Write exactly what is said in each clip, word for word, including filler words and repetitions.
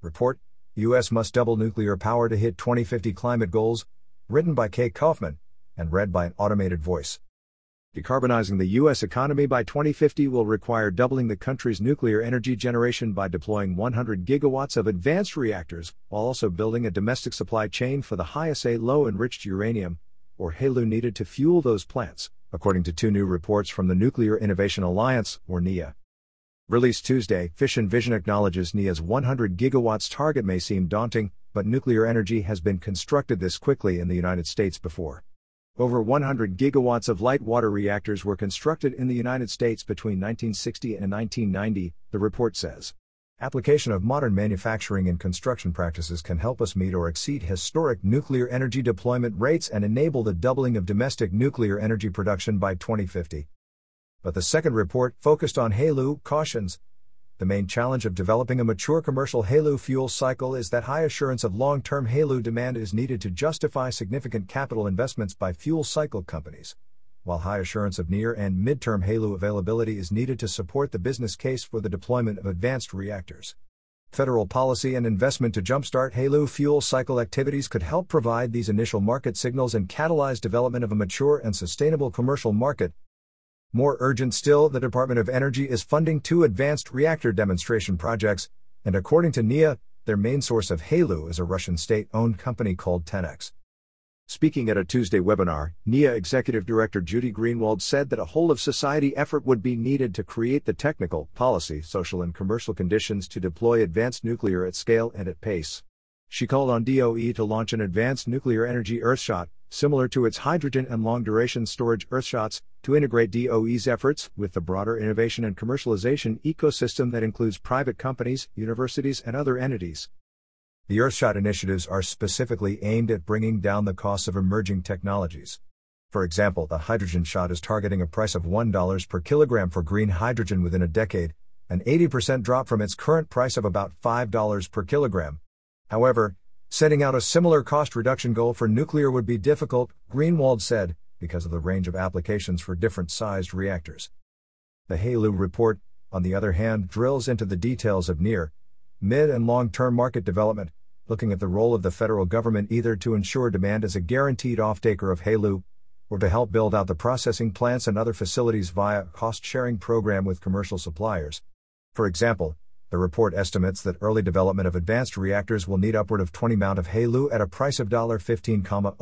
Report, U S must double nuclear power to hit twenty fifty climate goals, written by Kay Kaufman, and read by an automated voice. Decarbonizing the U S economy by twenty fifty will require doubling the country's nuclear energy generation by deploying one hundred gigawatts of advanced reactors, while also building a domestic supply chain for the high-assay low-enriched uranium, or HALEU, needed to fuel those plants, according to two new reports from the Nuclear Innovation Alliance, or N I A. Released Tuesday, Fission Vision acknowledges N I A's one hundred gigawatts target may seem daunting, but nuclear energy has been constructed this quickly in the United States before. Over one hundred gigawatts of light water reactors were constructed in the United States between nineteen sixty and nineteen ninety, the report says. Application of modern manufacturing and construction practices can help us meet or exceed historic nuclear energy deployment rates and enable the doubling of domestic nuclear energy production by twenty fifty. But the second report, focused on HALEU, cautions, the main challenge of developing a mature commercial HALEU fuel cycle is that high assurance of long-term HALEU demand is needed to justify significant capital investments by fuel cycle companies, while high assurance of near and mid-term HALEU availability is needed to support the business case for the deployment of advanced reactors. Federal policy and investment to jumpstart HALEU fuel cycle activities could help provide these initial market signals and catalyze development of a mature and sustainable commercial market. More urgent still, the Department of Energy is funding two advanced reactor demonstration projects, and according to N I A, their main source of HALEU is a Russian state-owned company called Tenex. Speaking at a Tuesday webinar, N I A Executive Director Judy Greenwald said that a whole-of-society effort would be needed to create the technical, policy, social and commercial conditions to deploy advanced nuclear at scale and at pace. She called on D O E to launch an advanced nuclear energy Earthshot, similar to its hydrogen and long-duration storage Earthshots, to integrate D O E's efforts with the broader innovation and commercialization ecosystem that includes private companies, universities, and other entities. The Earthshot initiatives are specifically aimed at bringing down the costs of emerging technologies. For example, the Hydrogen Shot is targeting a price of one dollar per kilogram for green hydrogen within a decade, an eighty percent drop from its current price of about five dollars per kilogram. However, setting out a similar cost reduction goal for nuclear would be difficult, Greenwald said, because of the range of applications for different sized reactors. The HALEU report, on the other hand, drills into the details of near, mid and long-term market development, looking at the role of the federal government either to ensure demand as a guaranteed off-taker of HALEU, or to help build out the processing plants and other facilities via a cost-sharing program with commercial suppliers. For example, the report estimates that early development of advanced reactors will need upward of twenty amount of HALEU at a price of fifteen thousand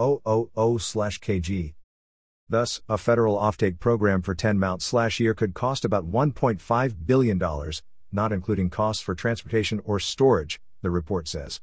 kg. Thus, a federal offtake program for ten mount slash year could cost about one point five billion dollars, not including costs for transportation or storage, the report says.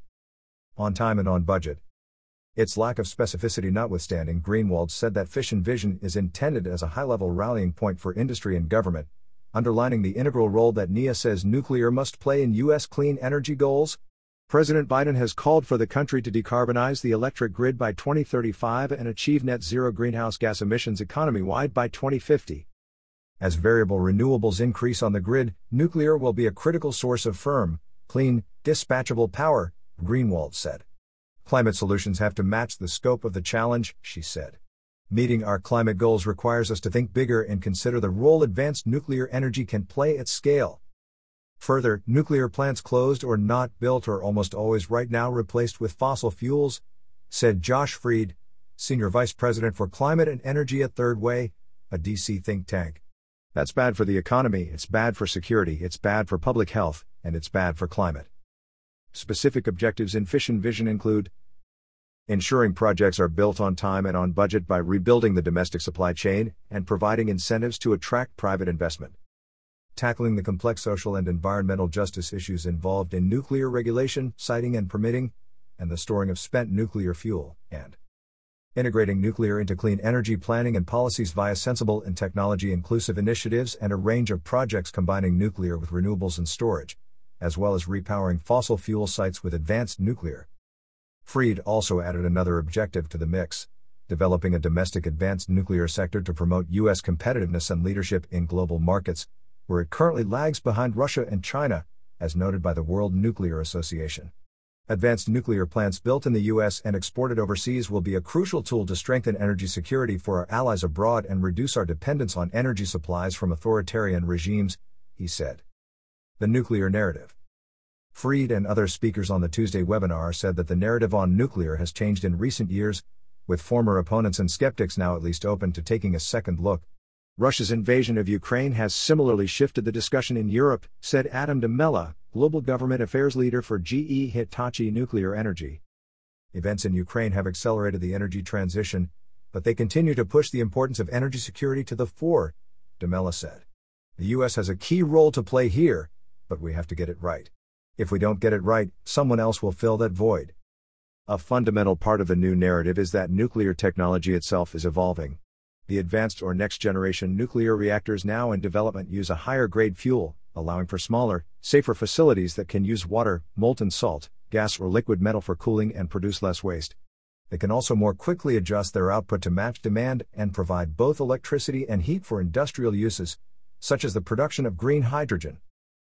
On time and on budget. Its lack of specificity notwithstanding, Greenwald said that Fission Vision is intended as a high-level rallying point for industry and government, underlining the integral role that N I A says nuclear must play in U S clean energy goals. President Biden has called for the country to decarbonize the electric grid by twenty thirty-five and achieve net zero greenhouse gas emissions economy-wide by twenty fifty. As variable renewables increase on the grid, nuclear will be a critical source of firm, clean, dispatchable power, Greenwald said. Climate solutions have to match the scope of the challenge, she said. Meeting our climate goals requires us to think bigger and consider the role advanced nuclear energy can play at scale. Further, nuclear plants closed or not built are almost always right now replaced with fossil fuels, said Josh Freed, Senior Vice President for Climate and Energy at Third Way, a D C think tank. That's bad for the economy, it's bad for security, it's bad for public health, and it's bad for climate. Specific objectives in Fission Vision include ensuring projects are built on time and on budget by rebuilding the domestic supply chain and providing incentives to attract private investment. Tackling the complex social and environmental justice issues involved in nuclear regulation, siting and permitting, and the storing of spent nuclear fuel, and integrating nuclear into clean energy planning and policies via sensible and technology-inclusive initiatives and a range of projects combining nuclear with renewables and storage, as well as repowering fossil fuel sites with advanced nuclear. Freed also added another objective to the mix, developing a domestic advanced nuclear sector to promote U S competitiveness and leadership in global markets, where it currently lags behind Russia and China, as noted by the World Nuclear Association. Advanced nuclear plants built in the U S and exported overseas will be a crucial tool to strengthen energy security for our allies abroad and reduce our dependence on energy supplies from authoritarian regimes, he said. The nuclear narrative. Fried and other speakers on the Tuesday webinar said that the narrative on nuclear has changed in recent years, with former opponents and skeptics now at least open to taking a second look. Russia's invasion of Ukraine has similarly shifted the discussion in Europe, said Adam de Mella, Global Government Affairs Leader for G E Hitachi Nuclear Energy. Events in Ukraine have accelerated the energy transition, but they continue to push the importance of energy security to the fore, de Mella said. The U S has a key role to play here, but we have to get it right. If we don't get it right, someone else will fill that void. A fundamental part of the new narrative is that nuclear technology itself is evolving. The advanced or next-generation nuclear reactors now in development use a higher-grade fuel, allowing for smaller, safer facilities that can use water, molten salt, gas or liquid metal for cooling and produce less waste. They can also more quickly adjust their output to match demand and provide both electricity and heat for industrial uses, such as the production of green hydrogen.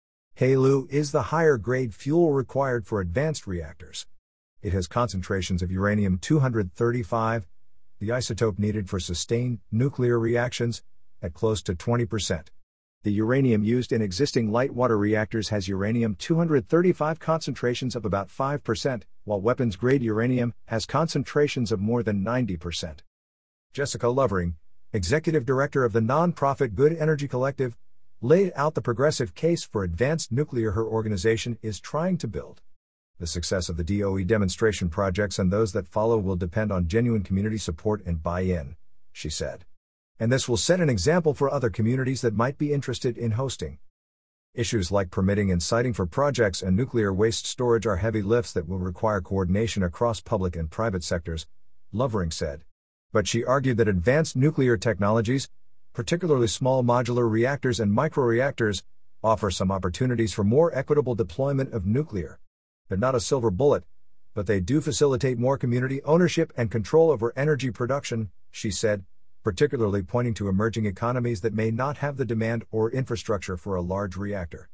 HALEU is the higher-grade fuel required for advanced reactors. It has concentrations of uranium two thirty-five, the isotope needed for sustained nuclear reactions, at close to twenty percent. The uranium used in existing light water reactors has uranium two thirty-five concentrations of about five percent, while weapons-grade uranium has concentrations of more than ninety percent. Jessica Lovering, executive director of the nonprofit Good Energy Collective, laid out the progressive case for advanced nuclear her organization is trying to build. The success of the D O E demonstration projects and those that follow will depend on genuine community support and buy-in, she said. And this will set an example for other communities that might be interested in hosting. Issues like permitting and siting for projects and nuclear waste storage are heavy lifts that will require coordination across public and private sectors, Lovering said. But she argued that advanced nuclear technologies, particularly small modular reactors and microreactors, offer some opportunities for more equitable deployment of nuclear. They're not a silver bullet, but they do facilitate more community ownership and control over energy production, she said, particularly pointing to emerging economies that may not have the demand or infrastructure for a large reactor.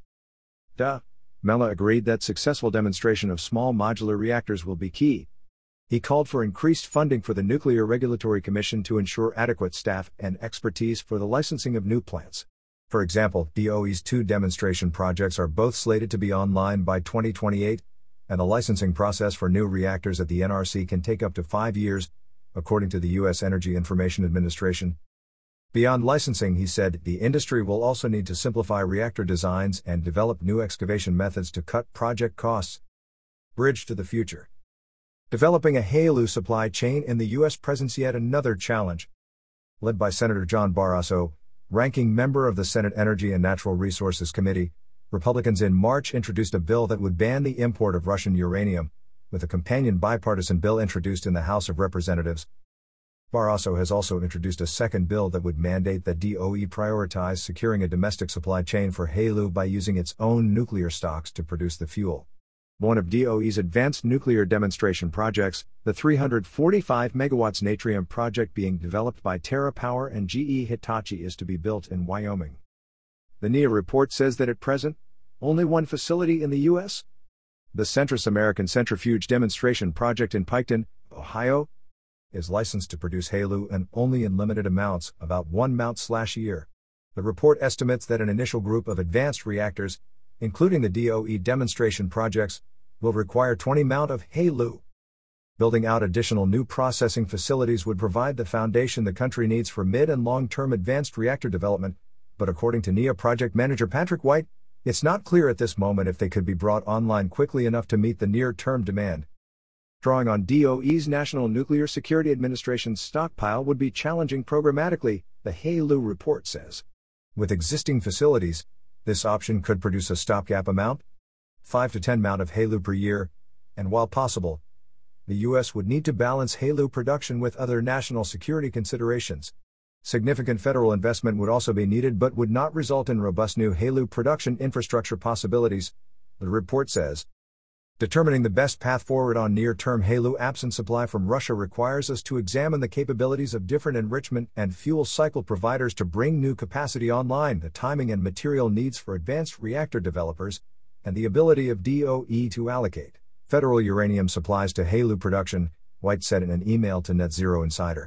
De Mella agreed that successful demonstration of small modular reactors will be key. He called for increased funding for the Nuclear Regulatory Commission to ensure adequate staff and expertise for the licensing of new plants. For example, D O E's two demonstration projects are both slated to be online by twenty twenty-eight, and the licensing process for new reactors at the N R C can take up to five years, according to the U S Energy Information Administration. Beyond licensing, he said, the industry will also need to simplify reactor designs and develop new excavation methods to cut project costs. Bridge to the future. Developing a HALEU supply chain in the U S presents yet another challenge. Led by Senator John Barrasso, ranking member of the Senate Energy and Natural Resources Committee, Republicans in March introduced a bill that would ban the import of Russian uranium, with a companion bipartisan bill introduced in the House of Representatives. Barrasso has also introduced a second bill that would mandate that D O E prioritize securing a domestic supply chain for HALEU by using its own nuclear stocks to produce the fuel. One of D O E's advanced nuclear demonstration projects, the three hundred forty-five megawatts Natrium project being developed by TerraPower and G E Hitachi, is to be built in Wyoming. The N E A report says that at present, only one facility in the U S, the Centrus American Centrifuge Demonstration Project in Piketon, Ohio, is licensed to produce HALEU and only in limited amounts, about one mount a year. The report estimates that an initial group of advanced reactors, including the D O E demonstration projects, will require twenty mount of HALEU. Building out additional new processing facilities would provide the foundation the country needs for mid- and long-term advanced reactor development, but according to N E A project manager Patrick White, it's not clear at this moment if they could be brought online quickly enough to meet the near-term demand. Drawing on D O E's National Nuclear Security Administration's stockpile would be challenging programmatically, the HALEU report says. With existing facilities, this option could produce a stopgap amount, five to ten mount of HALEU per year, and while possible, the U S would need to balance HALEU production with other national security considerations. Significant federal investment would also be needed but would not result in robust new HALEU production infrastructure possibilities, the report says. Determining the best path forward on near-term HALEU absent supply from Russia requires us to examine the capabilities of different enrichment and fuel cycle providers to bring new capacity online, the timing and material needs for advanced reactor developers, and the ability of D O E to allocate federal uranium supplies to HALEU production, White said in an email to Net Zero Insider.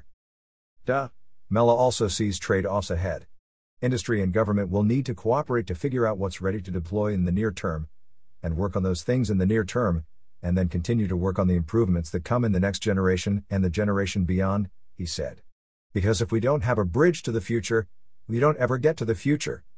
De Mella also sees trade-offs ahead. Industry and government will need to cooperate to figure out what's ready to deploy in the near term, and work on those things in the near term, and then continue to work on the improvements that come in the next generation and the generation beyond, he said. Because if we don't have a bridge to the future, we don't ever get to the future.